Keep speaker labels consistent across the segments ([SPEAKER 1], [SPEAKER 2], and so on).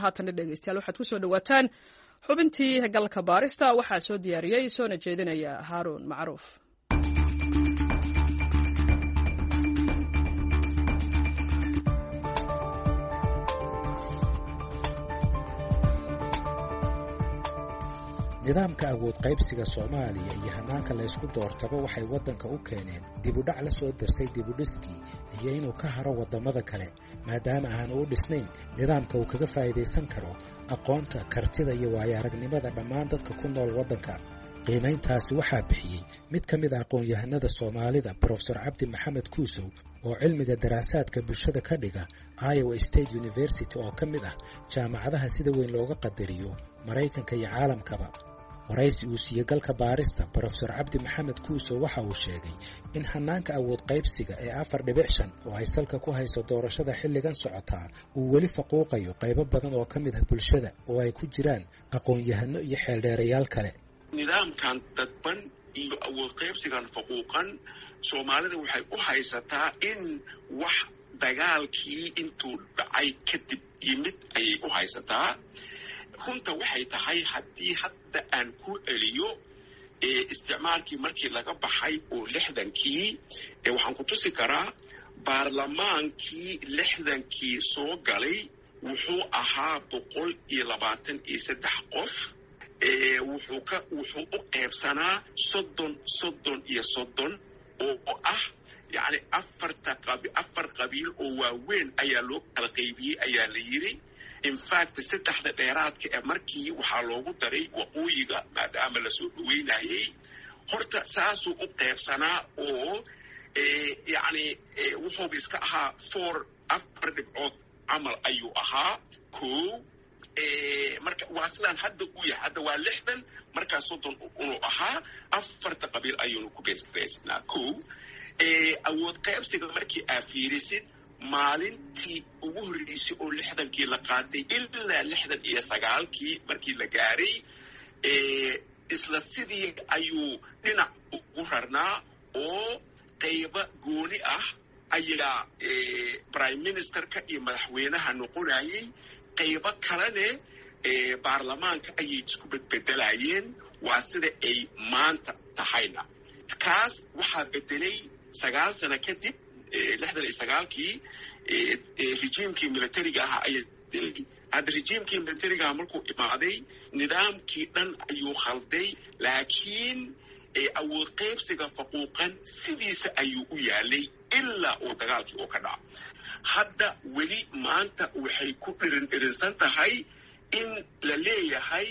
[SPEAKER 1] haatan dhegeystayaal waxaad ku soo dhawaataan xubintii galka baarista waxaa soo diyaariyey soona jeedinaya Haaruun Macruuf.
[SPEAKER 2] nidaamka awood qaybsiga Soomaaliya iyo hanaanka la isku doortaba waxay wadanka u keeneen dib u dhac la soo darsay dib u dhiskii iyo inuu ka haro wadamada kale maadaama aan u dhisnayn nidaamka uu kaga faa'iideysan karo aqoonta kartida iyo waayo-aragnimada dhammaan dadka ku nool wadanka. qiimayntaasi waxaa bixiyey mid ka mid ah aqoon-yahanada Soomaalida Professor Cabdi Maxamed Kuusow oo cilmiga daraasaadka bulshada ka dhiga Iowa State University oo ka mid ah jaamacadaha sida weyn looga qadariyo Mareykanka iyo caalamkaba. waraysi uu siiyey galka baarista Professor Cabdi Maxamed Kuusow waxa uu sheegay in hanaanka awood qaybsiga ee 4.5 oo ay salka ku hayso doorashada xilligan socotaa uu weli faquuqayo qaybo badan oo ka mid ah bulshada oo ay ku jiraan aqoon-yahano iyo xeeldheerayaal kale.
[SPEAKER 3] nidaamkan dadban iyo awood qaybsigan faquuqan Soomaalida waxay u haysataa in wax dagaalkii intuu dhacay kadib yimid ayay u haysataa. runta waxay tahay haddii hadda aan ku celiyo isticmaalkii markii laga baxay oo 60kii waxaan ku tusi karaa baarlamaankii 60kii soo galay wuxuu ahaa 123 qof. wuxuu u qaybsanaa 30 oo ah yani afar qabiil oo waaweyn ayaa loo kala qaybiyey ayaa la yiri. in fact saddexda dheeraadka ee markii waxaa loogu daray waqooyiga maadaama la soo dhaweynayay. horta saasuu u qaybsanaa oo yani wuxuu iska ahaa 4 dhibcood camal ayuu ahaa koow. marka waa sidaan hadda u yahay hadda waa 60 markaa 30 uu ahaa 4 qabiil ayuunu ku beesnaa koow. awood qaybsiga markii aa fiirisid maalintii ugu horreysay oo 60kii la qaaday ilaa 69kii markii la gaaray isla sidii ayuu dhinac ugu rarnaa oo qayba gooni ah ayaa prime ministerka iyo madaxweynaha noqonayay. qaybo kalene baarlamaanka ayay isku bedbedelayeen. waa sida ay maanta tahayna kaas waxaa bedelay 9 sano kadib 69kii rejiimkii militariga ahaa ayay hadda rejiimkii militariga markuu imaaday nidaamkii dhan ayuu khalday laakiin awood qaybsiga faquuqan sidiisa ayuu u yaalay ilaa uu dagaalkii uu ka dhaco. hadda weli maanta waxay ku dhirinsan tahay in la leeyahay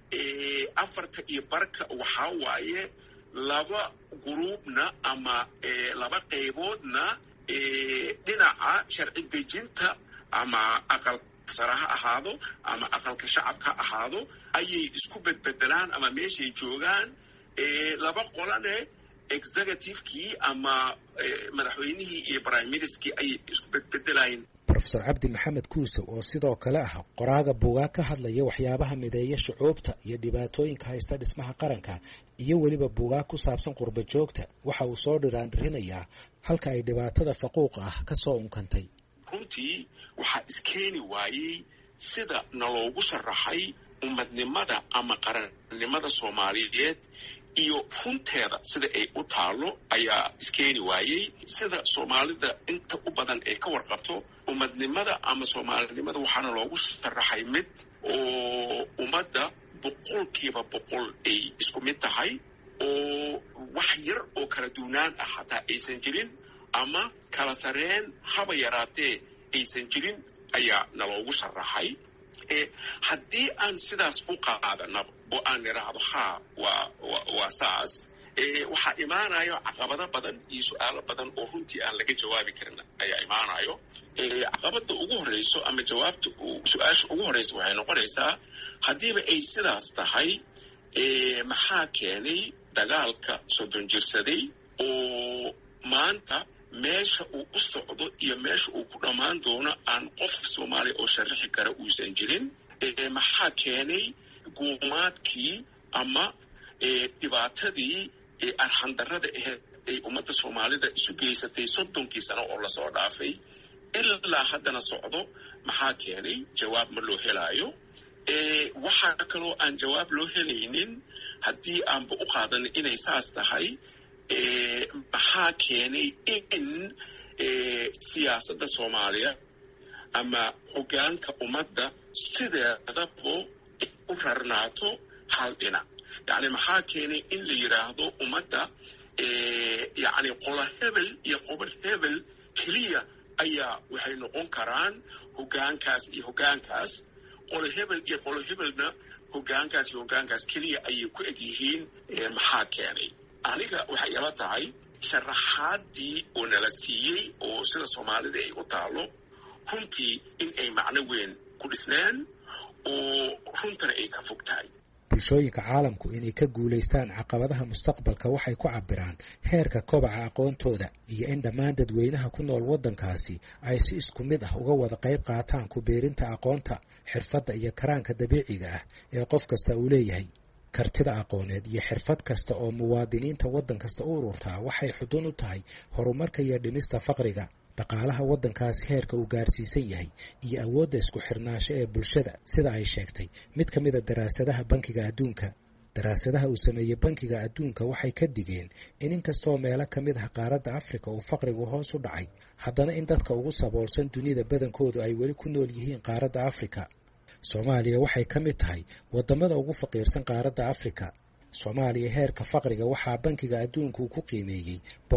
[SPEAKER 3] 4 waxaa waaye 2 gruubna ama 2 qayboodna dhinaca sharci dejinta ama aqal sare ha ahaado ama aqalka shacabka ha ahaado ayay isku bedbedelaan ama meeshay joogaan. 2 qolane executive-kii ama madaxweynihii iyo prime minister-kii ayay isku bedbedelayeen.
[SPEAKER 2] Professor Cabdi Maxamed Kuusow oo sidoo kale ah qoraaga buugaag ka hadlaya waxyaabaha mideeya shucuubta iyo dhibaatooyinka haysta dhismaha qaranka iyo weliba buugaag ku saabsan qurba joogta waxa uu soo dhiraandhirinayaa halka ay dhibaatada faquuqa ah ka soo unkantay.
[SPEAKER 3] runtii waxaa iskeeni waayey sida naloogu sharaxay ummadnimada ama qarannimada Soomaaliyeed iyo runteeda sida ay u taalo ayaa iskeeni waayey. sida Soomaalida inta u badan ay ka warqabto ummadnimada ama Soomaalinimada waxaana loogu sharaxay mid oo ummadda 100% ay isku mid tahay oo wax yar oo kala duunaan ah hataa aysan jirin ama kala sareen haba yaraatee aysan jirin ayaa naloogu sharaxay. haddii aan sidaas u qaadanaba oo aan niraahdo waa saas waxaa imaanayo caqabado badan iyo su'aalo badan oo runtii aan laga jawaabi karin ayaa imaanayo. caqabada ugu horeyso ama jawaabta su'aasha ugu horeysa waxay noqonaysaa haddiiba ay sidaas tahay maxaa keenay dagaalka 30 jirsaday oo maanta meesha uu u socdo iyo meesha uu ku dhammaan doono aan qof Soomaali oo sharaxi kara uusan jirin. maxaa keenay guumaadkii ama dhibaatadii arxandarrada ahayd ay ummadda Soomaalida isu geysatay 30kii sano oo lasoo dhaafay ilaa haddana socdo maxaa keenay jawaab ma loo helaayo. waxaa kaloo aan jawaab loo helaynin haddii aanba u qaadan inay saas tahay maxaa keenay in siyaasadda soomaaliya ama hoggaanka ummadda sideedaba u rarnaato hal dhinac. yacni maxaa keenay in la yidhaahdo ummadda yacni qola hebel iyo qobol hebel keliya ayaa waxay noqon karaan hoggaankaas iyo hoggaankaas, qolo hebel iyo qolo hebelna hoggaankaas iyo hoggaankaas keliya ayay ku eg yihiin. maxaa keenay? aniga waxay ila tahay sharaxaadii oo nala siiyey oo sida soomaalida ay u taalo runtii in ay macno weyn ku dhisneen oo runtana ay ka fog tahay.
[SPEAKER 2] bulshooyinka caalamku inay ka guulaystaan caqabadaha mustaqbalka waxay ku cabiraan heerka kobaca aqoontooda iyo in dhammaan dadweynaha ku nool waddankaasi ay si isku mid ah uga wada qayb qaataan ku beerinta aqoonta, xirfadda iyo karaanka dabiiciga ah ee qof kasta uu leeyahay. kartida aqooneed iyo xirfad kasta oo muwaadiniinta waddan kasta u ururtaa waxay xudun u tahay horumarka iyo dhimista faqriga, dhaqaalaha waddankaasi heerka uu gaarsiisan yahay iyo awoodda isku xirnaansho ee bulshada, sida ay sheegtay mid ka mida daraasadaha bankiga adduunka. daraasadaha uu sameeyey bankiga adduunka waxay ka digeen in inkastoo meelo ka mid ah qaaradda afrika uu faqrigu hoos u dhacay, haddana in dadka ugu saboolsan dunida badankoodu ay weli ku nool yihiin qaaradda afrika. soomaaliya waxay ka mid tahay waddamada ugu faqiirsan qaaradda afrika. soomaaliya heerka faqriga waxaa bankiga adduunka uu ku qiimeeyey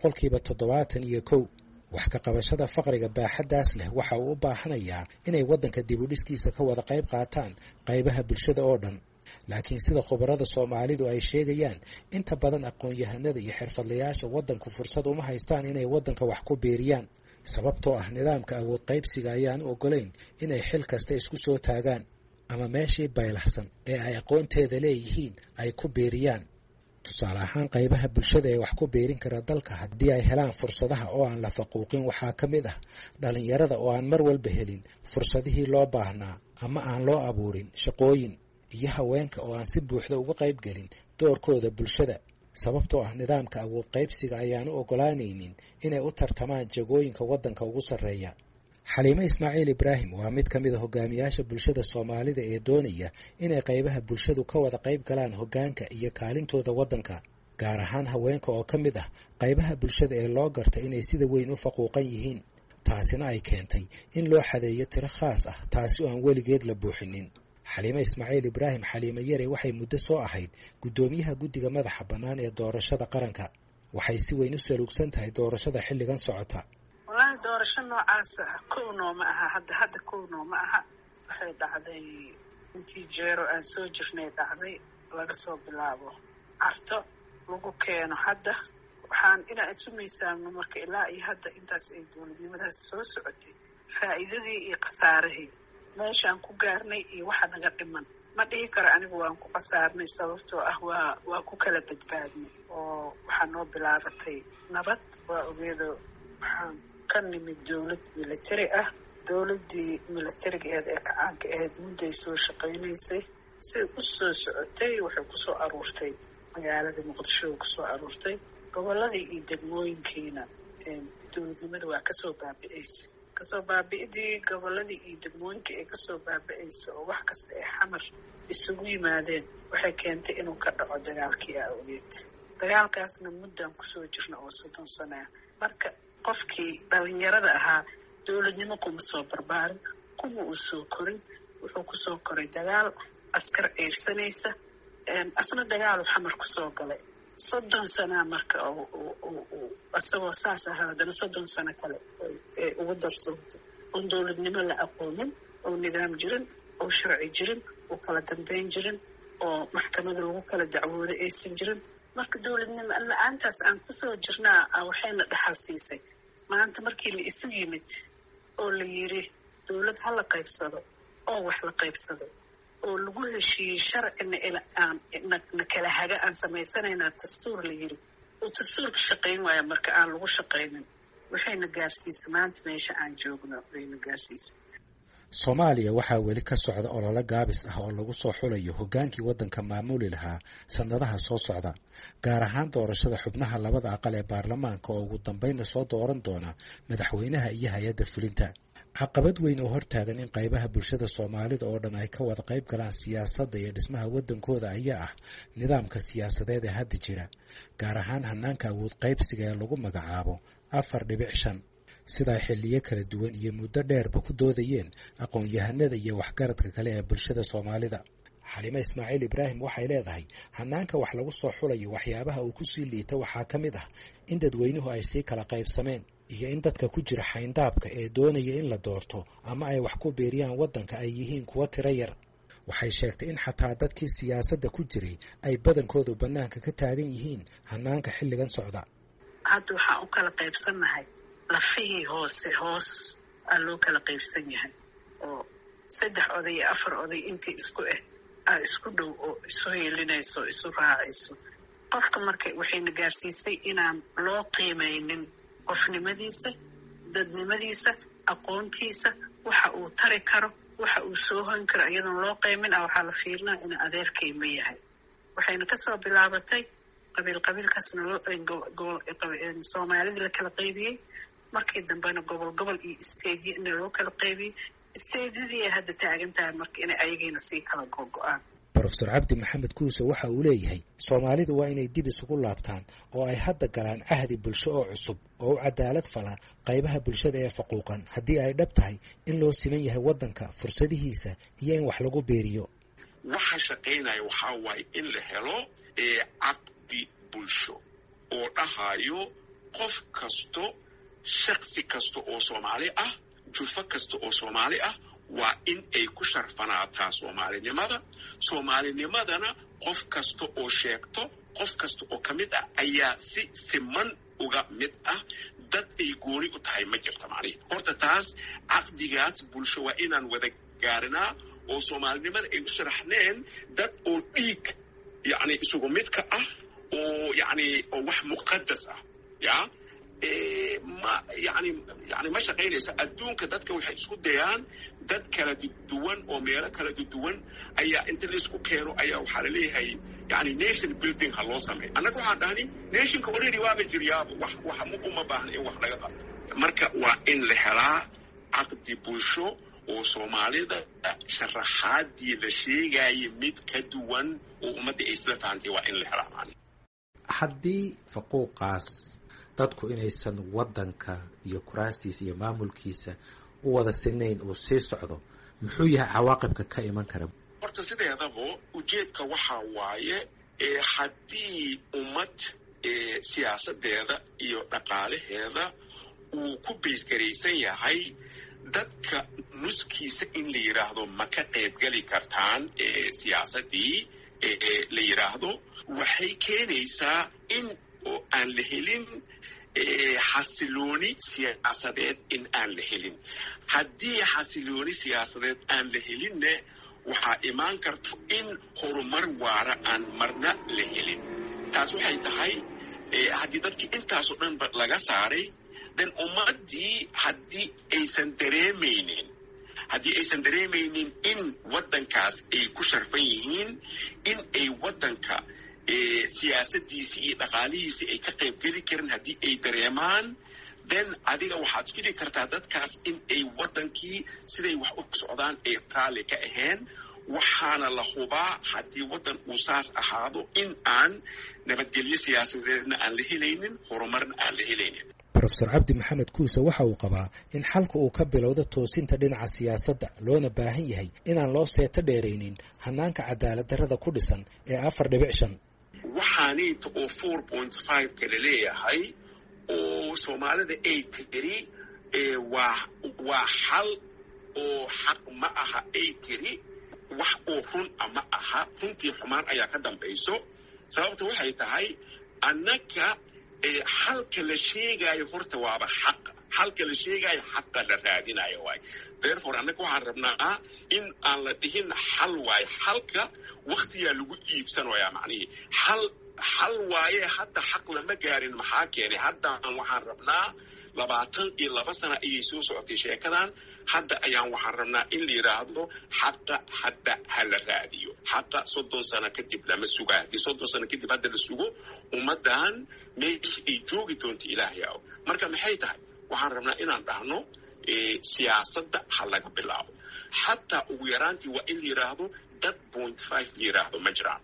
[SPEAKER 2] 71%. wax ka qabashada faqriga baaxaddaas leh waxa uu u baahanayaa inay waddanka dib u dhiskiisa ka wada qayb qaataan qaybaha bulshada oo dhan. laakiin sida khubarada soomaalidu ay sheegayaan, inta badan aqoon-yahanada iyo xirfadlayaasha waddanku fursad uma haystaan inay waddanka wax ku beeriyaan, sababtoo ah nidaamka awood qaybsiga ayaan u oggolayn inay xil kasta isku soo taagaan ama meeshii baylahsan ee ay aqoonteeda leeyihiin ay ku beeriyaan. tusaale ahaan qaybaha bulshada ee wax ku beerin kara dalka haddii ay helaan fursadaha oo aan la faquuqin waxaa ka mid ah dhallinyarada oo aan mar walba helin fursadihii loo baahnaa ama aan loo abuurin shaqooyin, iyo haweenka oo aan si buuxda uga qayb gelin doorkooda bulshada, sababtoo ah nidaamka awood qaybsiga ayaan u oggolaanaynin inay u tartamaan jagooyinka waddanka ugu sarreeya. xaliime ismaaciil ibraahim waa mid ka mid a hogaamiyaasha bulshada soomaalida ee doonaya inay qaybaha bulshadu ka wada qayb galaan hoggaanka iyo kaalintooda waddanka, gaar ahaan haweenka oo ka mid ah qaybaha bulshada ee loo garta inay sida weyn u faquuqan yihiin. taasina ay keentay in loo xadeeyo tiro khaas ah, taasi oo aan weligeed la buuxinin. xaliime ismaaciil ibraahim xaliime yare waxay muddo soo ahayd guddoomiyaha guddiga madaxa bannaan ee doorashada qaranka. waxay si weyn u saluugsan tahay doorashada xilligan socota.
[SPEAKER 4] walahi doorasho noocaas kownoo ma aha, hadda kownoo ma aha. waxay dhacday intii jeero aan soo jirnay dhacday, laga soo bilaabo carto lagu keeno hadda. waxaan inaan isu miisaamno marka ilaa iyo hadda intaas ay dowladnimadaas soo socotay, faa'iidadii iyo khasaarihii meeshaan ku gaarnay iyo waxa naga dhiman. ma dhihi karo anigu waan ku khasaarnay, sababtoo ah waa ku kala badbaadnay oo waxaa noo bilaabatay nabad. waa ogeedo waxaan ka nimid dowlad militari ah. dowladdii militarigeed ee kacaanka ahayd mudday soo shaqaynaysay, siday u soo socotay waxay kusoo aruurtay magaalada muqdisho, kusoo aruurtay gobolladii iyo degmooyinkiina dowladnimada waa kasoo baabi'aysa. kasoo baabi'idii gobolladii iyo degmooyinka ee kasoo baabi'aysa oo wax kasta ee xamar isugu yimaadeen waxay keentay inuu ka dhaco dagaalkii aa ogeed. dagaalkaasna muddaan kusoo jirna oo 30 sano ah. marka qofkii dhalinyarada ahaa dowladnimo kuma soo barbaarin, kuma uu soo korin. wuxuu kusoo koray dagaal, askar ceyrsanaysa, asna dagaalu xamar kusoo galay. 30 sanaa marka asagoo saas ahaa haddana 30 sano kale ee ugu darsantay oon dowladnimo la aqoonin, oo nidaam jirin, oo sharci jirin, oo kala dambeyn jirin, oo maxkamada lagu kala dacwoodo aysan jirin. marka dowladnimo la-aantaas aan kusoo jirnaa waxayna dhaxal siisay. maanta markii la isu yimid oo la yiri dowlad ha la qaybsado oo wax la qaybsado oo lagu heshiiyey sharcina na kala haga aan samaysanaynaa dastuur la yiri oo dastuurka shaqayn waaya marka aan lagu shaqaynin, waxayna gaarsiisay maanta meesha aan joogno wayna gaarsiisay.
[SPEAKER 2] soomaaliya waxaa weli ka socda olole gaabis ah oo lagu soo xulayo hoggaankii waddanka maamuli lahaa sannadaha soo socda gaar ahaan doorashada xubnaha labada aqal ee baarlamaanka oo ugu dambaynna soo dooran doona madaxweynaha iyo hay-adda fulinta caqabad weyn oo hortaagan in qaybaha bulshada soomaalida oo dhan ay ka wada qayb galaan siyaasadda iyo dhismaha waddankooda ayaa ah nidaamka siyaasadeed ee hadda jira gaar ahaan hanaanka awood qaybsiga ee lagu magacaabo 4.5 sidaa xilliyo kala duwan iyo muddo dheerba ku doodayeen aqoon-yahanada iyo waxgaradka kale ee bulshada soomaalida xalime ismaaciil ibraahim waxay leedahay hanaanka wax lagu soo xulayo waxyaabaha uu kusii liita waxaa ka mid ah in dadweynuhu ay sii kala qaybsameen iyo in dadka ku jira xayndaabka ee doonaya in la doorto ama ay wax ku beeriyaan waddanka ay yihiin kuwo tiro yar waxay sheegtay in xataa dadkii siyaasadda ku jiray ay badankoodu bannaanka ka taagan yihiin hanaanka xilligan socda
[SPEAKER 4] hadda waxaan u kala qaybsannahay lafihii hoos aa loo kala qaybsan yahay oo 3 oday iyo 4 oday intii isku isku dhow oo isu heelinayso isu raacayso qofka marka waxayna gaarsiisay inaan loo qiimaynin qofnimadiisa dadnimadiisa aqoontiisa waxa uu tari karo waxa uu soo han karo iyadoon loo qiimin waxaa la fiirnaa in adeerkay ma yahay waxayna kasoo bilaabatay qabiilkaasna soomaalida la kala qaybiyey markii dambena gobol iyo isteedyo in loo kala qaybiyey isteedyadii ay hadda taagan tahay marka inay ayagiina sii kala go'aan
[SPEAKER 2] brofesor cabdi maxamed kuuse waxa uu leeyahay soomaalidu waa inay dib isugu laabtaan oo ay hadda galaan cahdi bulsho oo cusub oo u cadaalad fala qaybaha bulshada ee faquuqan haddii ay dhab tahay in loo siman yahay waddanka fursadihiisa iyo in wax lagu beeriyo
[SPEAKER 3] waxa shaqaynaya waxaa waaye in la helo caqdi bulsho oo dhahayo qof kasto shaksi kasta oo Soomaali ah jufo kasta oo Soomaali ah waa in ay ku sharfanaataa Soomaalinimadana qof kasta oo sheegto qof kasta oo kamid ah ayaa si siman uga mid ah dad ay gooni u tahay ma jirto macnaheedu horta taas caqdigaas bulsho waa inaan wada gaarinaa oo Soomaalinimada ay u sharaxneen dad oo dhiig yani isugu mid ka ah oo yani oo wax muqaddas ah ma shaqaynaysa adduunka dadka waxay isku dayaan dad kala duwan oo meelo kala duwan ayaa inta la isku keeno ayaa waxaa la leeyahay yani nation building ha loo sameeyo annaga waxaan dhahni nationka already waaba jiryaaba wax uma baahna in wax laga qabto marka waa in la helaa caqdi bulsho oo Soomaalida sharaxaadii la sheegayay mid ka duwan oo ummadda ay isla fahantay waa in la helaa
[SPEAKER 2] haddii faquuqaas dadku inaysan waddanka iyo kuraastiisa iyo maamulkiisa u wada sinayn oo sii socdo muxuu yahay cawaaqibka ka iman kara
[SPEAKER 3] horta sideedaba ujeedka waxaa waaye haddii ummad siyaasadeeda iyo dhaqaalaheeda uu ku baysgaraysan yahay dadka nuskiisa in la yidhaahdo ma ka qaybgeli kartaan siyaasadii la yidhaahdo waxay keenaysaa in oo aan la helin xasilooni siyaasadeed in aan la helin haddii xasilooni siyaasadeed aan la helinne waxaa imaan karto in horumar waara aan marna la helin taas waxay tahay haddii dadkii intaasoo dhanba laga saaray dan ummaddii haddii aysan dareemaynin in waddankaas ay ku sharfan yihiin in ay waddanka siyaasadiisii iyo dhaqaalihiisii ay ka qaybgeli karin haddii ay dareemaan then adiga waxaad fili kartaa dadkaas in ay waddankii siday wax u socdaan ay raalli ka ahayn waxaana la hubaa haddii waddan uu saas ahaado in aan nabadgelyo siyaasadeedna aan la helaynin horumarna aan la helaynin
[SPEAKER 2] brofesor cabdi maxamed kuuse waxa uu qabaa in xalka uu ka bilowdo toosinta dhinaca siyaasadda loona baahan yahay inaan loo seeto dheeraynin hanaanka cadaalad darrada ku dhisan ee 4.5
[SPEAKER 3] waxaaniinta oo 4.5 kala leeyahay oo Soomaalida ay tiri waa xal oo xaq ma aha ay tiri wax oo run ama aha runtii xumaan ayaa ka dambayso sababta waxay tahay annaka xalka la sheegayo horta waaba xaq xalka la sheegayo xaqa la raadinayo waay therefore annaka waxaan rabnaa in aan la dhihin xal waay xalka waqtiyaa lagu iibsanayaa macnihii xal waaye hadda xaq lama gaarin maxaa keenay haddaan waxaan rabnaa 22 sano ayay soo socotay sheekadan hadda ayaan waxaan rabnaa in la yidhaahdo xaqa hadda ha la raadiyo. xaqa 30 sano kadib lama suga. haddii 30 sano kadib hadda la sugo ummaddan meesha ay joogi doonto ilaahay aw. marka maxay tahay waxaan rabnaa inaan dhahno siyaasadda ha laga bilaabo. xataa ugu yaraantii waa in la yidhaahdo dad 0.5 la yidhaahdo ma jiraan.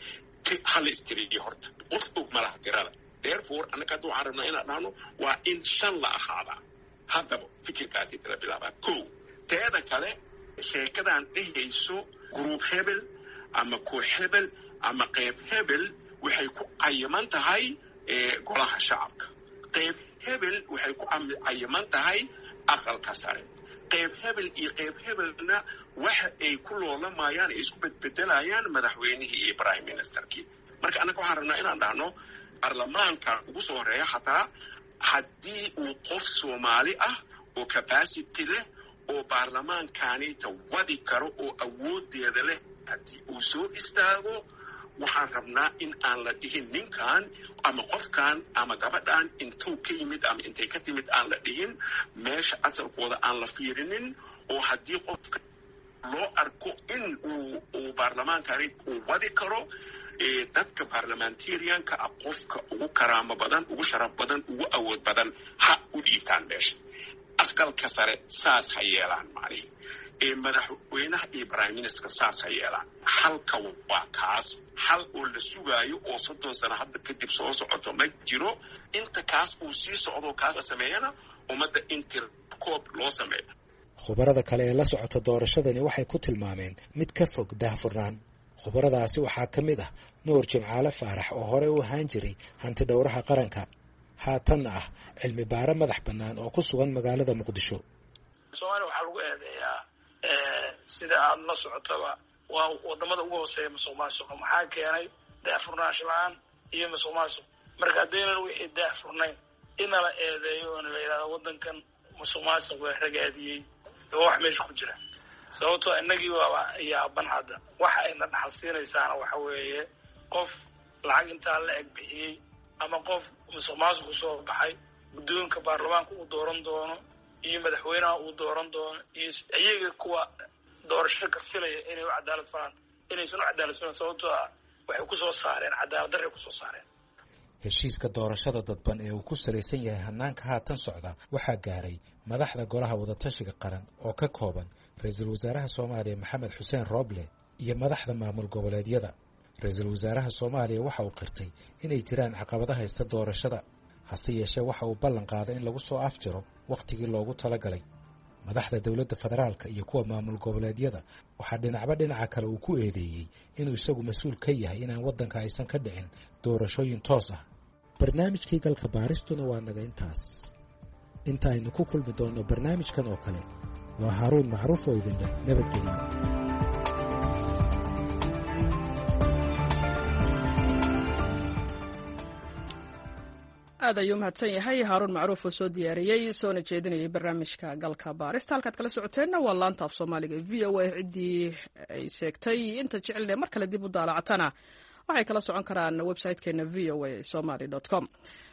[SPEAKER 3] hala istiriyo horta qof og malaha tirada. therefore annaka hadda waxaan rabnaa inaan dhahno waa in 5 la ahaadaa. haddaba fikirkaasi kala bilaabaa. teeda kale sheekadan dhehayso group hebel ama koox hebel ama qayb hebel waxay ku cayiman tahay golaha shacabka. qayb hebel waxay ku cayiman tahay aqalka sare. qayb hebel iyo qayb hebelna waxa ay ku loolamayaan ay isku bedbedelayaan madaxweynihii iyo prime ministerkii. marka annaga waxaan rabnaa inaan dhahno baarlamaanka ugu soo horeeya xataa haddii uu qof Soomaali ah oo capacity leh oo baarlamaankaaniita wadi karo oo awoodeeda leh haddii uu soo istaago waxaan rabnaa in aan la dhihin ninkan ama qofkan ama gabadhan intuu ka yimid ama intay ka timid aan la dhihin. meesha asalkooda aan la fiirinin oo haddii qofka loo arko in uu baarlamaankaani uu wadi karo dadka parliamentarianka ah qofka ugu karaamo badan ugu sharaf badan ugu awood badan ha u dhiibtaan meesha. aqalka sare saas ha yeelaan macnihi madaxweynaha iyo prime minister saas ha yeelaan. halka waa kaas hal oo la sugaayo oo 30 sano hadda kadib soo socoto ma jiro. inta kaas uu sii socdo kaas la sameeyana ummadda intercoob loo sameeyo.
[SPEAKER 2] khubarada kale ee la socota doorashadani waxay ku tilmaameen mid ka fog daahfurnaan. khubaradaasi waxaa ka mid ah nuur jimcaale faarax oo hore u ahaan jiray hanti dhowraha qaranka haatanna ah cilmi baare madax bannaan oo ku sugan magaalada muqdisho.
[SPEAKER 5] Soomaaliya waxaa lagu eedeeyaa sida aad la socotaba waa wadamada ugu hooseeya musuqmaasuqa. maxaa keenay daahfurnaansho la-aan iyo musuqmaasuq. marka haddaynan wixii daahfurnayn ina la eedeeyo oona la yidhahdo waddankan musuqmaasuq waa ragaadiyey oo wax meesha ku jira. sababtoo innagii waa yaaban hadda waxa ayna dhaxal siinaysaana waxa weeye qof lacag intaa la eg bixiyey ama qof musuqmaasuq soo baxay guddoonka baarlamaanka uu dooran doono iyo madaxweynaha uu dooran doono iyo iyaga kuwa doorasho ka filaya inay u cadaalad falaan inaysan u cadaalad falaan sababtoo ah waxay ku soo saareen cadaalad darre ku soo saareen.
[SPEAKER 2] heshiiska doorashada dadban ee uu ku salaysan yahay hanaanka haatan socda waxaa gaaray madaxda golaha wadatashiga qaran oo ka kooban ra-iisul wasaaraha Soomaaliya Maxamed Xuseen Roble iyo madaxda maamul goboleedyada. ra-iisul wasaaraha Soomaaliya waxa uu qirtay inay jiraan caqabado haysta doorashada hase yeeshee waxa uu ballan qaaday in lagu soo afjiro waqtigii loogu talagalay. madaxda dowladda federaalka iyo kuwa maamul goboleedyada waxaa dhinacba dhinaca kale uu ku eedeeyey inuu isagu mas-uul ka yahay inaan waddanka aysan ka dhicin doorashooyin toos ah. barnaamijkii galka baaristuna waa naga intaas. inta aynu ku kulmi doonno barnaamijkan oo kale waa Haaruun Macruuf oo idin leh nabadgelyo.
[SPEAKER 1] aad ayuu mahadsan yahay Haaruun Macruuf oo soo diyaariyey soona jeedinayay barnaamijka galka baarista. halkaad kala socoteenna waa laanta af Soomaaliga VOA. ciddii ay sheegtay inta jecelne mar kale dib u daalacatana waxay kala socon karaan website-keena voasomali.com.